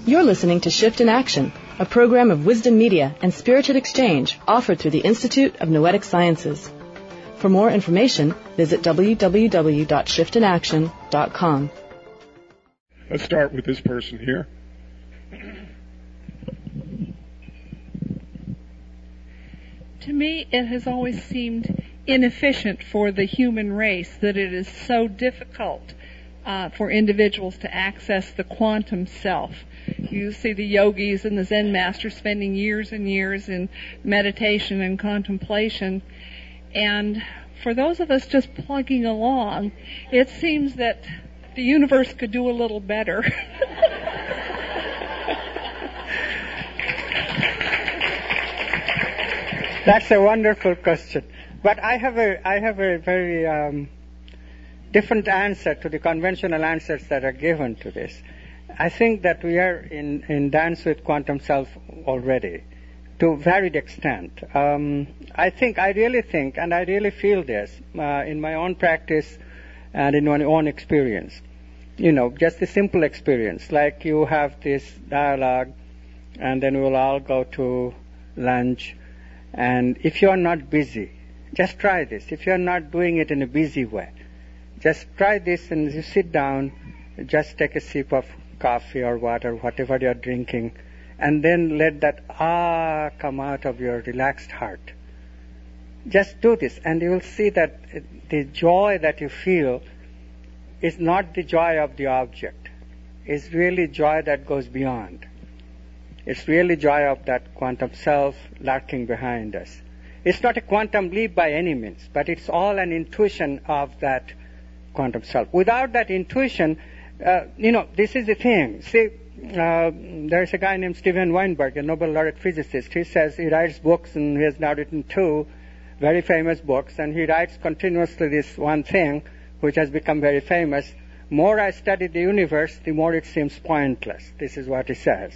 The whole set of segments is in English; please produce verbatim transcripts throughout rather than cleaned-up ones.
You're listening to Shift in Action, a program of wisdom media and spirited exchange offered through the Institute of Noetic Sciences. For more information, visit w w w dot shift in action dot com. Let's start with this person here. To me, it has always seemed inefficient for the human race that it is so difficult uh, for individuals to access the quantum self. You see the yogis and the Zen masters spending years and years in meditation and contemplation. And for those of us just plugging along, it seems that the universe could do a little better. That's a wonderful question. But I have a I have a very um, different answer to the conventional answers that are given to this. I think that we are in, in dance with quantum self already, to a varied extent. Um, I think, I really think, and I really feel this uh, in my own practice and in my own experience. You know, just a simple experience, like you have this dialogue, and then we'll all go to lunch. And if you're not busy, just try this. If you're not doing it in a busy way, just try this, and you sit down, just take a sip of coffee or water, whatever you're drinking, and then let that ah come out of your relaxed heart. Just do this, and you will see that the joy that you feel is not the joy of the object. It's really joy that goes beyond. It's really joy of that quantum self lurking behind us. It's not a quantum leap by any means, but it's all an intuition of that quantum self. Without that intuition, uh, you know, this is the thing. See, uh, there's a guy named Steven Weinberg, a Nobel laureate physicist. He says he writes books, and he has now written two very famous books, and he writes continuously this one thing, which has become very famous. More I study the universe, the more it seems pointless. This is what he says.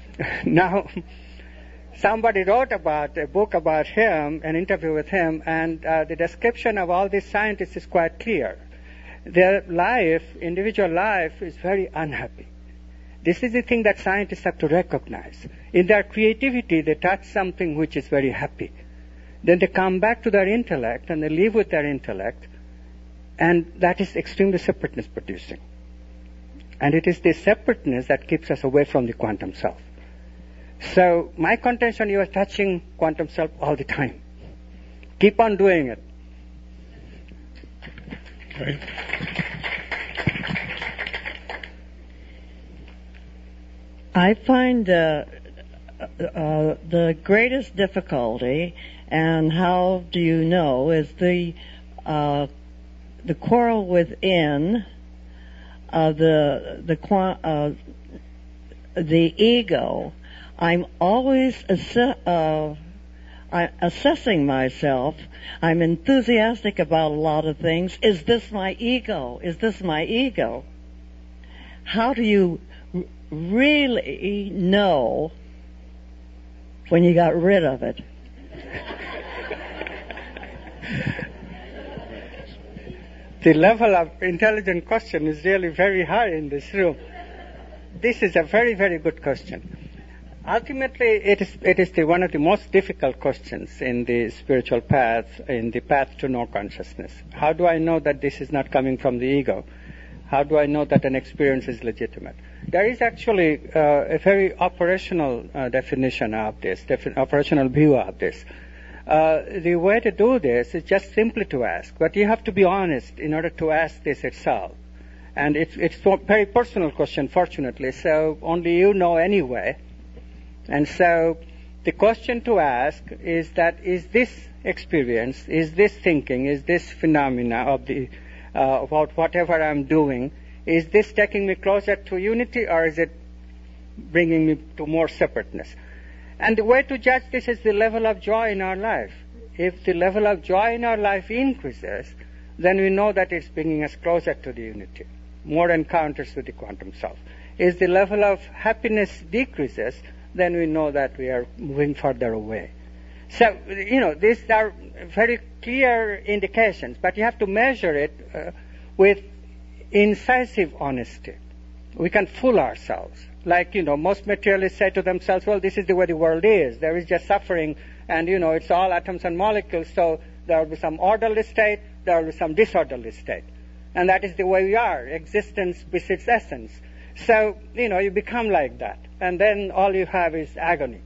Now, somebody wrote about a book about him, an interview with him, and uh, the description of all these scientists is quite clear. Their life, individual life, is very unhappy. This is the thing that scientists have to recognize. In their creativity, they touch something which is very happy. Then they come back to their intellect, and they live with their intellect, and that is extremely separateness producing. And it is this separateness that keeps us away from the quantum self. So my contention, you are touching quantum self all the time. Keep on doing it. Okay. I find uh, uh, the greatest difficulty, and how do you know, is the uh, the quarrel within uh, the the uh, the ego. I'm always assi- uh, I, assessing myself. I'm enthusiastic about a lot of things. Is this my ego? Is this my ego? How do you r- really know when you got rid of it? The level of intelligent question is really very high in this room. This is a very, very good question. Ultimately, it is it is the, one of the most difficult questions in the spiritual path, in the path to no consciousness. How do I know that this is not coming from the ego? How do I know that an experience is legitimate? There is actually uh, a very operational uh, definition of this, defi- operational view of this. Uh, the way to do this is just simply to ask, but you have to be honest in order to ask this itself. And it's it's a very personal question, fortunately, so only you know anyway. And so the question to ask is that, is this experience, is this thinking, is this phenomena of the uh, about whatever I'm doing, is this taking me closer to unity, or is it bringing me to more separateness? And the way to judge this is the level of joy in our life. If the level of joy in our life increases, then we know that it's bringing us closer to the unity, more encounters with the quantum self. If the level of happiness decreases, then we know that we are moving further away. So, you know, these are very clear indications, but you have to measure it uh, with incisive honesty. we can fool ourselves. Like, you know, most materialists say to themselves, well, this is the way the world is. There is just suffering, and, you know, it's all atoms and molecules, so there will be some orderly state, there will be some disorderly state. And that is the way we are. Existence besits essence. So, you know, you become like that. And then all you have is agony.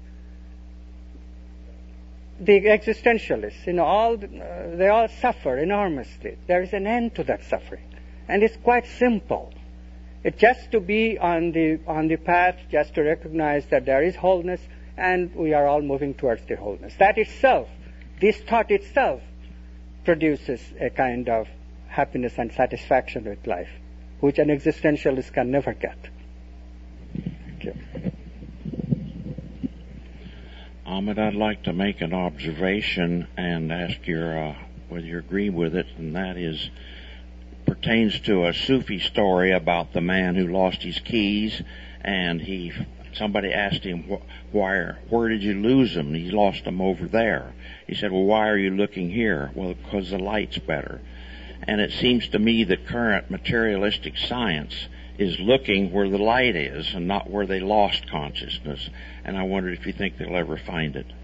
The existentialists, you know, all uh, they all suffer enormously. There is an end to that suffering. And it's quite simple. It's just to be on the on the path, just to recognize that there is wholeness, and we are all moving towards the wholeness. That itself, this thought itself, produces a kind of happiness and satisfaction with life, which an existentialist can never get. Thank you. Ahmed, I'd like to make an observation and ask your uh, whether you agree with it, and that is pertains to a Sufi story about the man who lost his keys, and he somebody asked him, why, where did you lose them? He lost them over there. He said, well, why are you looking here? Well, because the light's better. And it seems to me that current materialistic science is looking where the light is and not where they lost consciousness. And I wondered if you think they'll ever find it.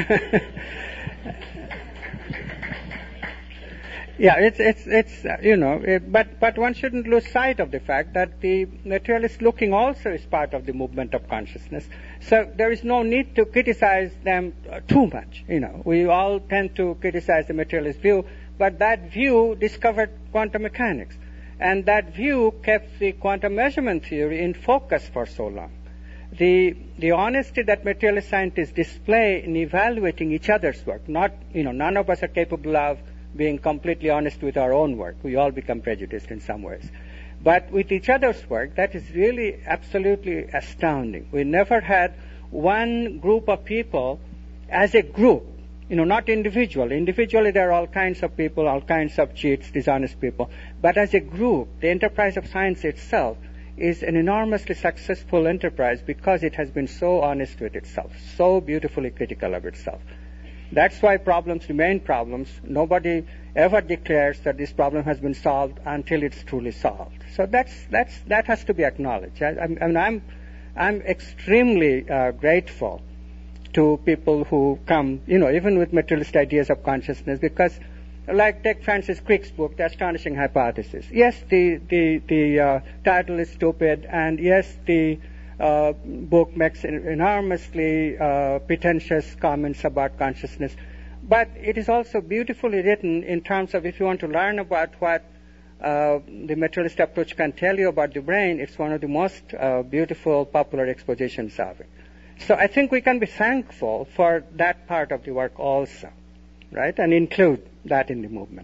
Yeah, it's it's it's uh, you know, it, but but one shouldn't lose sight of the fact that the materialist looking also is part of the movement of consciousness. So there is no need to criticize them uh, too much. You know, we all tend to criticize the materialist view, but that view discovered quantum mechanics, and that view kept the quantum measurement theory in focus for so long. The the honesty that materialist scientists display in evaluating each other's work, not you know, none of us are capable of being completely honest with our own work. We all become prejudiced in some ways. But with each other's work, that is really absolutely astounding. We never had one group of people as a group, you know, not individual. Individually, there are all kinds of people, all kinds of cheats, dishonest people. But as a group, the enterprise of science itself is an enormously successful enterprise because it has been so honest with itself, so beautifully critical of itself. That's why problems remain problems. Nobody ever declares that this problem has been solved until it's truly solved. So that's that's that has to be acknowledged. I, I mean, I'm I'm extremely uh, grateful to people who come, you know, even with materialist ideas of consciousness, because, like, take Francis Crick's book, The Astonishing Hypothesis. Yes, the the the uh, title is stupid, and yes, the Uh, book makes enormously uh, pretentious comments about consciousness, but it is also beautifully written in terms of, if you want to learn about what uh, the materialist approach can tell you about the brain, it's one of the most uh, beautiful popular expositions of it. So I think we can be thankful for that part of the work also, right, and include that in the movement.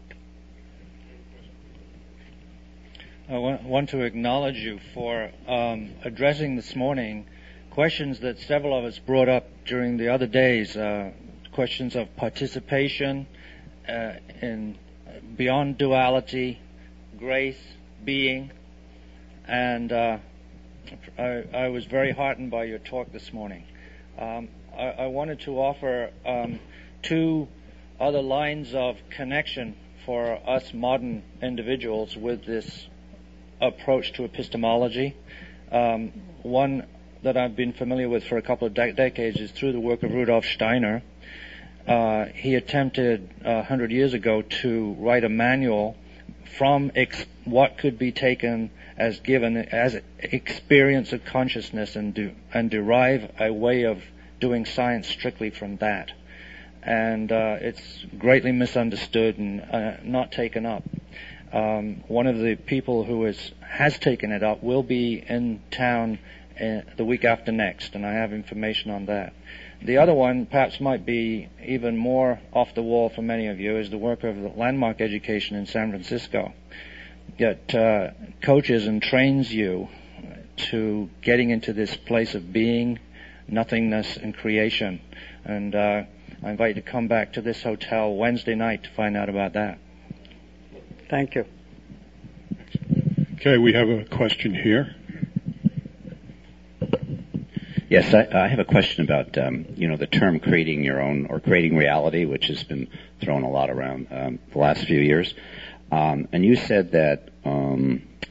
I want to acknowledge you for um, addressing this morning questions that several of us brought up during the other days, uh, questions of participation uh, in beyond duality, grace, being, and uh, I, I was very heartened by your talk this morning. Um, I, I wanted to offer um, two other lines of connection for us modern individuals with this approach to epistemology. Um, one that I've been familiar with for a couple of de- decades is through the work of Rudolf Steiner. Uh, he attempted a hundred years ago to write a manual from ex- what could be taken as given as experience of consciousness and do, and derive a way of doing science strictly from that. And uh, it's greatly misunderstood and uh, not taken up. Um, one of the people who is, has taken it up will be in town uh, the week after next, and I have information on that. The other one, perhaps might be even more off the wall for many of you, is the work of Landmark Education in San Francisco. It uh, coaches and trains you to getting into this place of being, nothingness, and creation. And uh, I invite you to come back to this hotel Wednesday night to find out about that. Thank you. Okay, we have a question here. Yes, I, I have a question about, um, you know, the term creating your own or creating reality, which has been thrown a lot around um, the last few years. Um, and you said that um,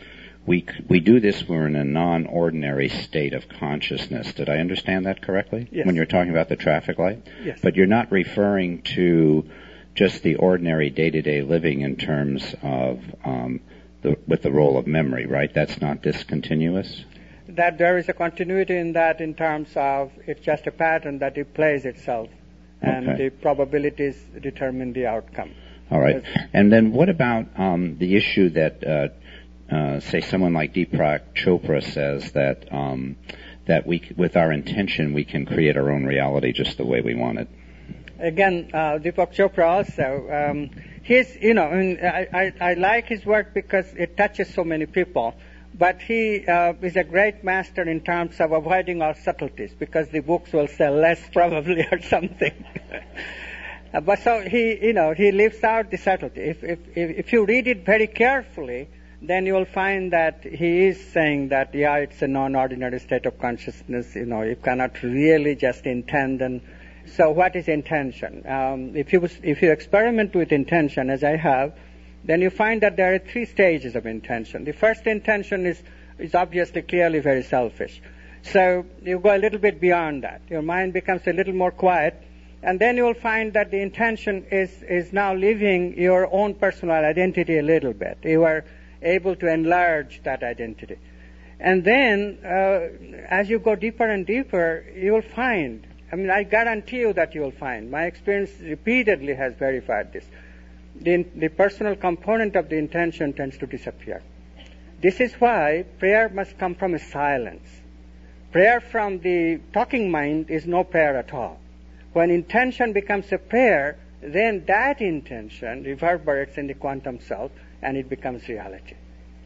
we we do this when we're in a non-ordinary state of consciousness. Did I understand that correctly? Yes. When you're talking about the traffic light? Yes. But you're not referring to just the ordinary day-to-day living in terms of um, the, with the role of memory, right? That's not discontinuous? That there is a continuity in that in terms of it's just a pattern that it plays itself, and Okay. the probabilities determine the outcome. All right. And then what about um, the issue that, uh, uh, say, someone like Deepak Chopra says that um, that we, with our intention, we can create our own reality just the way we want it? Again, uh, Deepak Chopra also, um, he's, you know, I, mean, I, I, I like his work because it touches so many people. But he uh, is a great master in terms of avoiding all subtleties, because the books will sell less probably or something. uh, but so he, you know, he leaves out the subtlety. If, if, if, if you read it very carefully, then you will find that he is saying that, yeah, it's a non-ordinary state of consciousness. You know, you cannot really just intend. And so what is intention? Um, if you if you experiment with intention, as I have, then you find that there are three stages of intention. The first intention is, is obviously clearly very selfish. So you go a little bit beyond that. Your mind becomes a little more quiet, and then you will find that the intention is, is now living your own personal identity a little bit. You are able to enlarge that identity. And then, uh, as you go deeper and deeper, you will find, I mean, I guarantee you that you will find, my experience repeatedly has verified this, The, the personal component of the intention tends to disappear. This is why prayer must come from a silence. Prayer from the talking mind is no prayer at all. When intention becomes a prayer, then that intention reverberates in the quantum self and it becomes reality.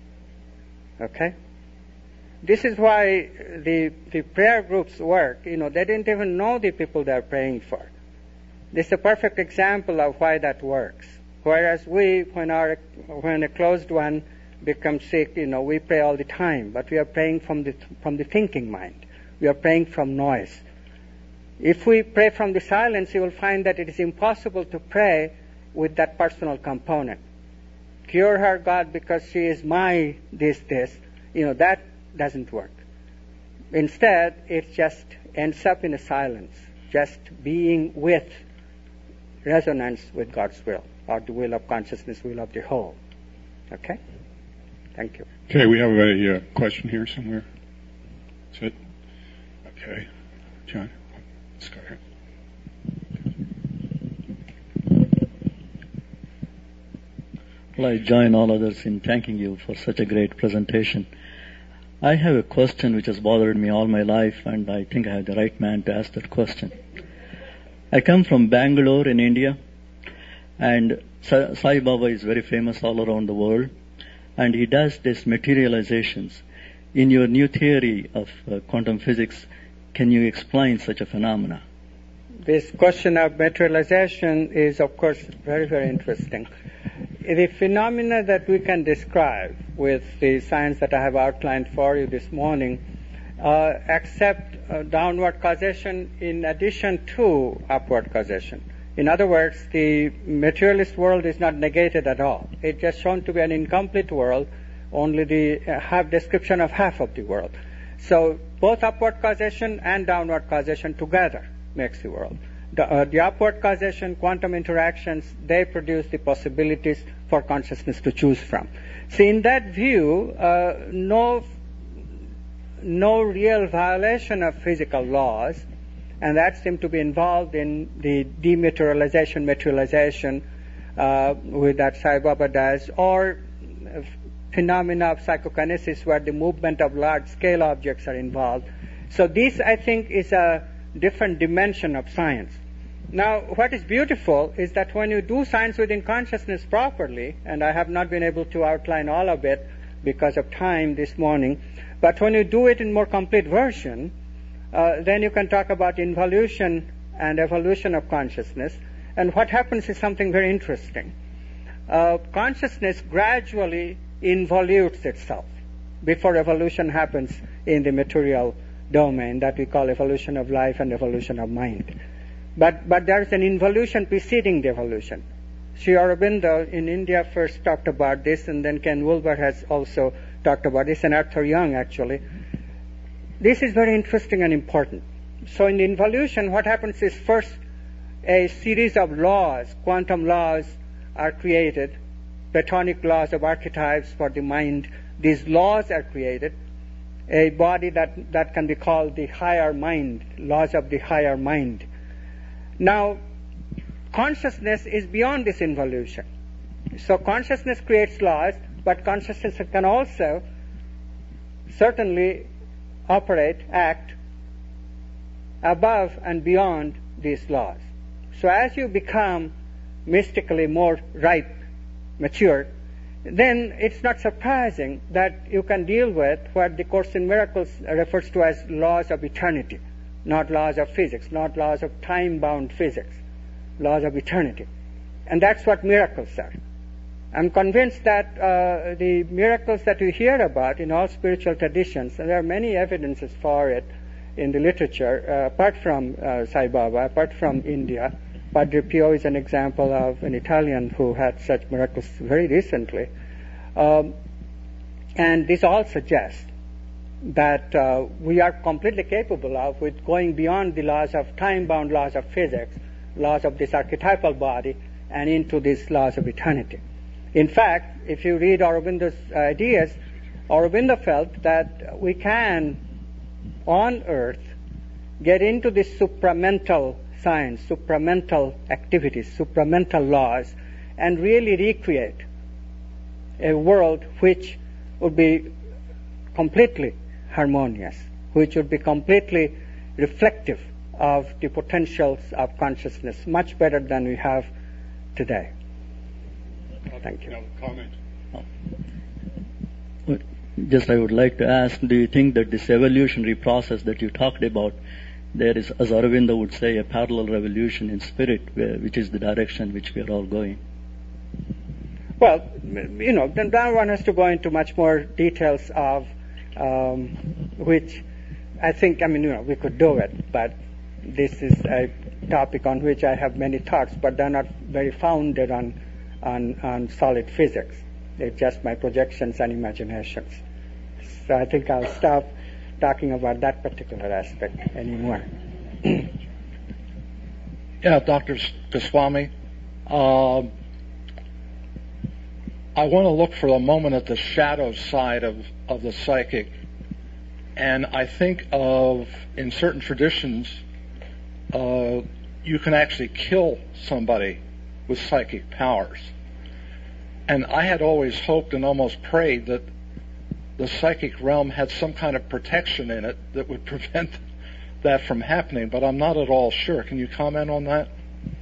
Okay? This is why the, the prayer groups work. You know, they didn't even know the people they're praying for. This is a perfect example of why that works. Whereas we, when our when a closed one becomes sick, you know, we pray all the time, but we are praying from the from the thinking mind. We are praying from noise. If we pray from the silence, you will find that it is impossible to pray with that personal component. Cure her, God, because she is my this this. You know, that doesn't work. Instead, it just ends up in a silence, just being with resonance with God's will, or the will of consciousness, will of the whole. Okay? Thank you. Okay, we have a uh, question here somewhere. That's it. Okay. John, let's go ahead. Well, I join all others in thanking you for such a great presentation. I have a question which has bothered me all my life, and I think I have the right man to ask that question. I come from Bangalore in India, and Sa- Sai Baba is very famous all around the world, and he does these materializations. In your new theory of uh, quantum physics, can you explain such a phenomena? This question of materialization is, of course, very, very interesting. The phenomena that we can describe with the science that I have outlined for you this morning uh, accept uh, downward causation in addition to upward causation. In other words, the materialist world is not negated at all. It's just shown to be an incomplete world, only the uh, half description of half of the world. So both upward causation and downward causation together makes the world. The, uh, the upward causation, quantum interactions, they produce the possibilities for consciousness to choose from. So in that view, uh, no, no real violation of physical laws, and that seems to be involved in the dematerialization, materialization uh, with that Sai Baba does, or uh, phenomena of psychokinesis where the movement of large-scale objects are involved. So this, I think, is a different dimension of science. Now, what is beautiful is that when you do science within consciousness properly, and I have not been able to outline all of it because of time this morning, but when you do it in more complete version, uh, then you can talk about involution and evolution of consciousness. And what happens is something very interesting. Uh, consciousness gradually involutes itself before evolution happens in the material domain that we call evolution of life and evolution of mind. But but there is an involution preceding the evolution. Sri Aurobindo in India first talked about this, and then Ken Wilber has also talked about this, and Arthur Young actually. This is very interesting and important. So in involution, what happens is first a series of laws, quantum laws, are created, Platonic laws of archetypes for the mind. These laws are created, a body that, that can be called the higher mind, laws of the higher mind. Now, consciousness is beyond this involution. So consciousness creates laws, but consciousness can also certainly operate, act above and beyond these laws. So as you become mystically more ripe, mature, then it's not surprising that you can deal with what the Course in Miracles refers to as laws of eternity, not laws of physics, not laws of time-bound physics, laws of eternity. And that's what miracles are. I'm convinced that uh, the miracles that you hear about in all spiritual traditions, and there are many evidences for it in the literature, uh, apart from uh, Sai Baba, apart from India. Padre Pio is an example of an Italian who had such miracles very recently. Um, and this all suggests that uh, we are completely capable of, with going beyond the laws of time-bound laws of physics, laws of this archetypal body, and into these laws of eternity. In fact, if you read Aurobindo's ideas, Aurobindo felt that we can, on earth, get into this supramental science, supramental activities, supramental laws, and really recreate a world which would be completely harmonious, which would be completely reflective of the potentials of consciousness, much better than we have today. Thank you. Comment. Just I would like to ask, do you think that this evolutionary process that you talked about, there is, as Aurobindo would say, a parallel revolution in spirit, which is the direction which we are all going? Well, you know, then one has to go into much more details of um, which I think, I mean, you know, we could do it, but this is a topic on which I have many thoughts, but they're not very founded on on, on solid physics. They're just my projections and imaginations. So I think I'll stop talking about that particular aspect anymore. Yeah, Doctor Goswami, uh, I want to look for a moment at the shadow side of, of the psychic. And I think of, in certain traditions, uh, you can actually kill somebody with psychic powers. And I had always hoped and almost prayed that the psychic realm had some kind of protection in it that would prevent that from happening, but I'm not at all sure. Can you comment on that?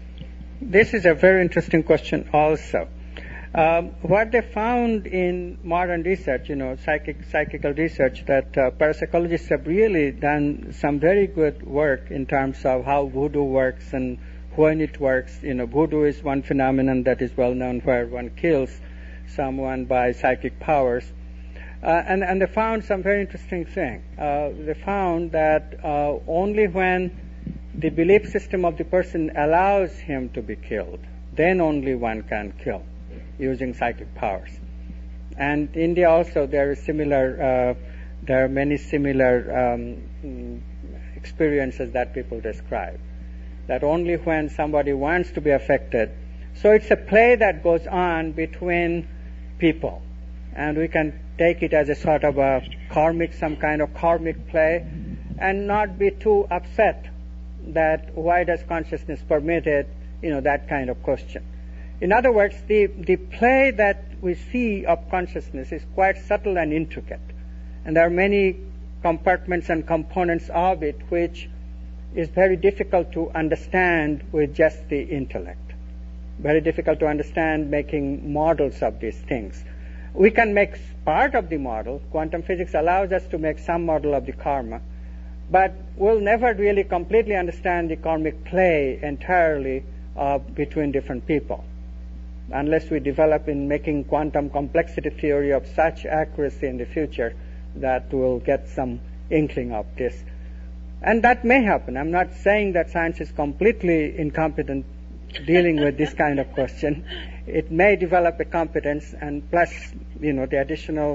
This is a very interesting question also. Um, what they found in modern research, you know, psychic psychical research, that uh, parapsychologists have really done some very good work in terms of how voodoo works and when it works. You know, voodoo is one phenomenon that is well known where one kills someone by psychic powers. Uh, and, and they found some very interesting thing. Uh, they found that uh, only when the belief system of the person allows him to be killed, then only one can kill using psychic powers. And India also, there is similar, uh, there are many similar um, experiences that people describe. That only when somebody wants to be affected. So it's a play that goes on between people. And we can take it as a sort of a karmic, some kind of karmic play, and not be too upset that why does consciousness permit it, you know, that kind of question. In other words, the, the play that we see of consciousness is quite subtle and intricate. And there are many compartments and components of it which is very difficult to understand with just the intellect. Very difficult to understand making models of these things. We can make part of the model. Quantum physics allows us to make some model of the karma, but we'll never really completely understand the karmic play entirely uh, between different people, unless we develop in making quantum complexity theory of such accuracy in the future that we'll get some inkling of this. And that may happen. I'm not saying that science is completely incompetent dealing with this kind of question. It may develop a competence, and plus, you know, the additional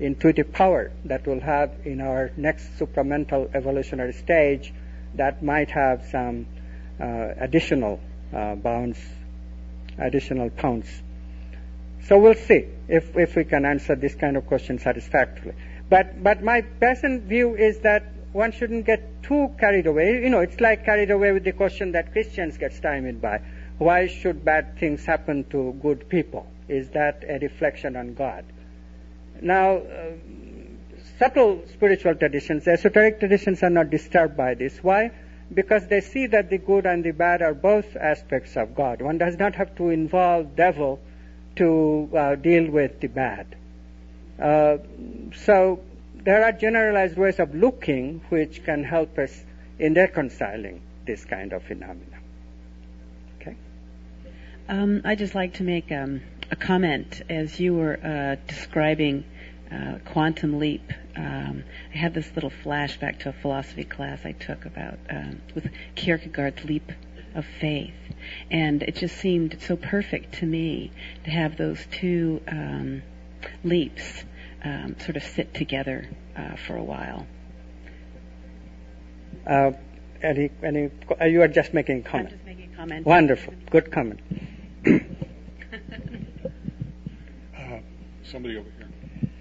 intuitive power that we'll have in our next supramental evolutionary stage that might have some uh, additional uh, bounds, additional pounds. So we'll see if, if we can answer this kind of question satisfactorily. But, but my present view is that one shouldn't get too carried away. You know, it's like carried away with the question that Christians get stymied by. Why should bad things happen to good people? Is that a reflection on God? Now, uh, subtle spiritual traditions, esoteric traditions are not disturbed by this. Why? Because they see that the good and the bad are both aspects of God. One does not have to involve devil to uh, deal with the bad. Uh, so there are generalized ways of looking which can help us in reconciling this kind of phenomena. Okay? Um, I'd just like to make um, a comment as you were uh, describing uh, quantum leap. Um, I had this little flashback to a philosophy class I took about um, with Kierkegaard's leap of faith. And it just seemed so perfect to me to have those two um, leaps um, sort of sit together uh, for a while. Uh, any, any, uh, you are just making a comment. I'm just making a comment. Wonderful. Good comment. uh, somebody over here.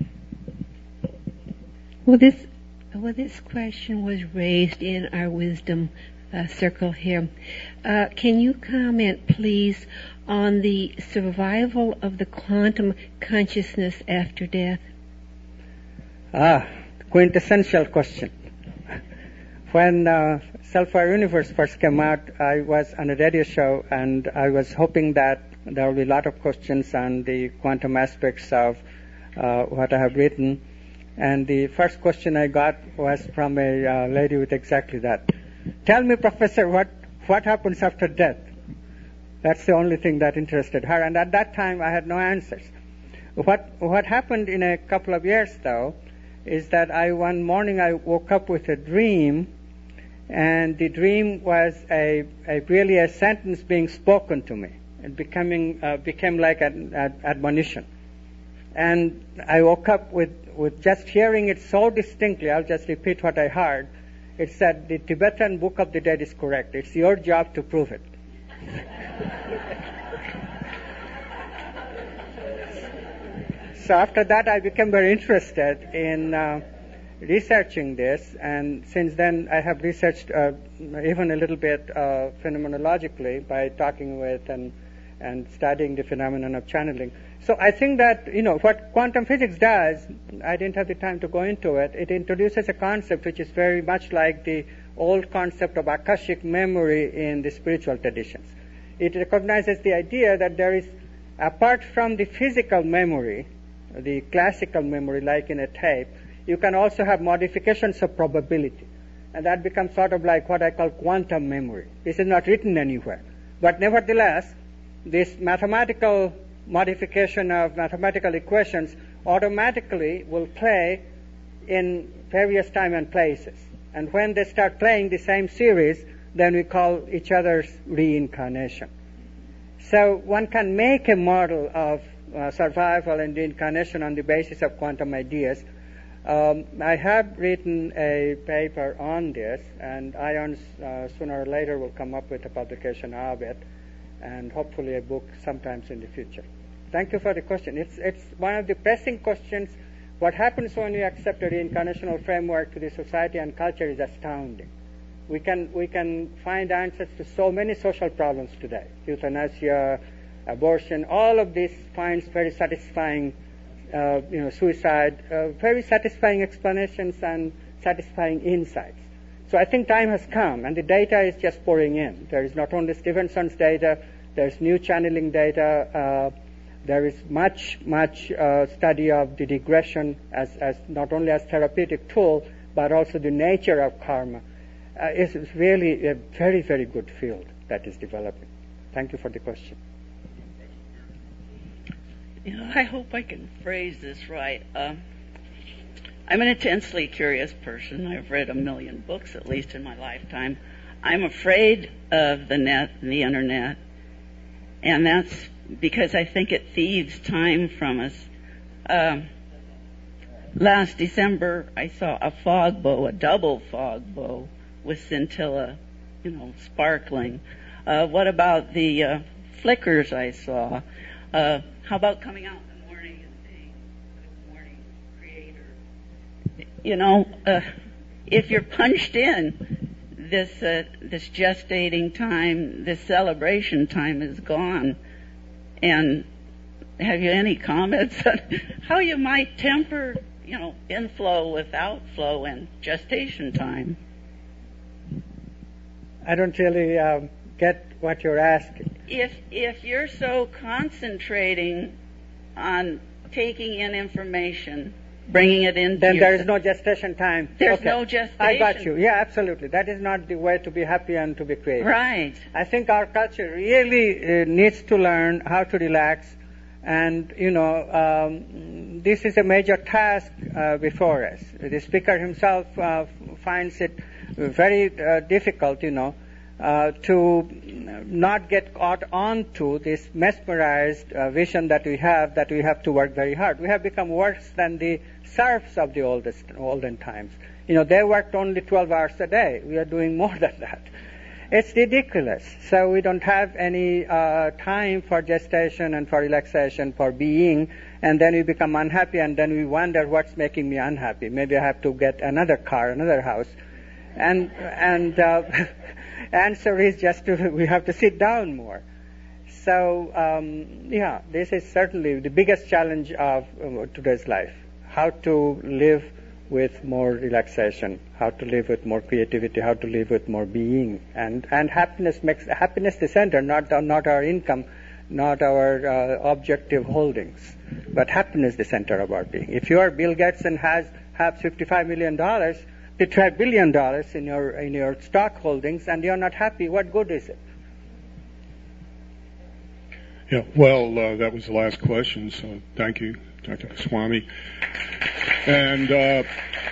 Well, this, well, this question was raised in our wisdom Uh, circle here. Uh, can you comment, please, on the survival of the quantum consciousness after death? Ah, quintessential question. When uh, Self-Aware Universe first came out, I was on a radio show, and I was hoping that there will be a lot of questions on the quantum aspects of uh, what I have written. And the first question I got was from a uh, lady with exactly that. Tell me, Professor, what, what happens after death? That's the only thing that interested her. And at that time, I had no answers. What, what happened in a couple of years, though, is that I one morning I woke up with a dream, and the dream was a, a really a sentence being spoken to me. It becoming, uh, became like an, an admonition. And I woke up with, with just hearing it so distinctly. I'll just repeat what I heard. It said, the Tibetan Book of the Dead is correct. It's your job to prove it. So after that, I became very interested in uh, researching this. And since then, I have researched uh, even a little bit uh, phenomenologically by talking with and, and studying the phenomenon of channeling. So I think that, you know, what quantum physics does, I didn't have the time to go into it, it introduces a concept which is very much like the old concept of Akashic memory in the spiritual traditions. It recognizes the idea that there is, apart from the physical memory, the classical memory like in a tape, you can also have modifications of probability. And that becomes sort of like what I call quantum memory. This is not written anywhere. But nevertheless, this mathematical modification of mathematical equations automatically will play in various time and places. And when they start playing the same series, then we call each other's reincarnation. So one can make a model of uh, survival and reincarnation on the basis of quantum ideas. Um, I have written a paper on this, and IONS uh, sooner or later will come up with a publication of it, and hopefully a book sometimes in the future. Thank you for the question. It's it's one of the pressing questions. What happens when you accept a reincarnational framework to the society and culture is astounding. We can we can find answers to so many social problems today. Euthanasia, abortion, all of this finds very satisfying, uh, you know, suicide, uh, very satisfying explanations and satisfying insights. So I think time has come, and the data is just pouring in. There is not only Stevenson's data, there's new channeling data, uh, there is much, much uh, study of the regression as, as not only as therapeutic tool, but also the nature of karma. Uh, it's really a very, very good field that is developing. Thank you for the question. You know, I hope I can phrase this right. Uh, I'm an intensely curious person. I've read a million books, at least in my lifetime. I'm afraid of the net and the internet, and that's because I think it thieves time from us. Um, last December I saw a fog bow, a double fog bow with scintilla, you know, sparkling. Uh, what about the uh, flickers I saw? Uh, how about coming out in the morning and saying, "Good morning, Creator"? You know, uh, if you're punched in, this uh, this gestating time, this celebration time is gone. And have you any comments on how you might temper, you know, inflow with outflow and gestation time? I don't really uh, get what you're asking. If if you're so concentrating on taking in information, bringing it in, then there is no gestation time. There's okay. no gestation. I got you. Yeah, absolutely. That is not the way to be happy and to be creative. Right. I think our culture really uh, needs to learn how to relax, and you know, um, this is a major task uh, before us. The speaker himself uh, finds it very uh, difficult, you know, uh, to not get caught onto this mesmerized uh, vision that we have, that we have to work very hard. We have become worse than the serfs of the oldest olden times. You know, they worked only twelve hours a day. We are doing more than that. It's ridiculous. So we don't have any uh, time for gestation and for relaxation, for being, and then we become unhappy, and then we wonder what's making me unhappy. Maybe I have to get another car, another house. And and uh, answer is just to, we have to sit down more. So um, yeah, this is certainly the biggest challenge of uh, today's life: how to live with more relaxation, how to live with more creativity, how to live with more being, and and happiness makes happiness the center, not not our income, not our uh, objective holdings, but happiness the center of our being. If you are Bill Gates and has have fifty-five million dollars. fifty-five billion dollars in your in your stock holdings, and you're not happy, what good is it? Yeah, well, uh, that was the last question, so thank you, Doctor Swami. And uh,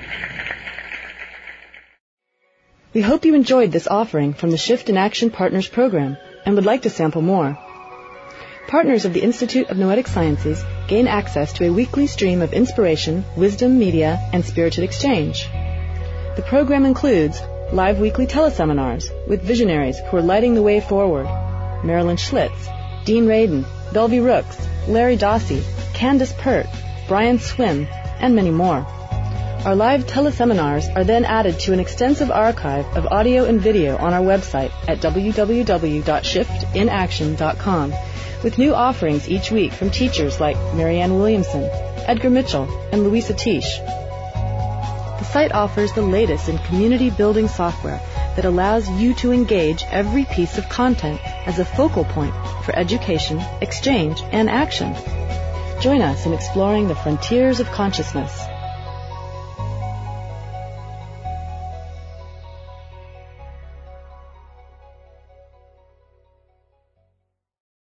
we hope you enjoyed this offering from the Shift in Action Partners program and would like to sample more. Partners of the Institute of Noetic Sciences gain access to a weekly stream of inspiration, wisdom, media, and spirited exchange. The program includes live weekly teleseminars with visionaries who are lighting the way forward: Marilyn Schlitz, Dean Radin, Belvie Rooks, Larry Dossey, Candace Pert, Brian Swim, and many more. Our live teleseminars are then added to an extensive archive of audio and video on our website at w w w dot shift in action dot com, with new offerings each week from teachers like Marianne Williamson, Edgar Mitchell, and Louisa Tisch. The site offers the latest in community-building software that allows you to engage every piece of content as a focal point for education, exchange, and action. Join us in exploring the frontiers of consciousness.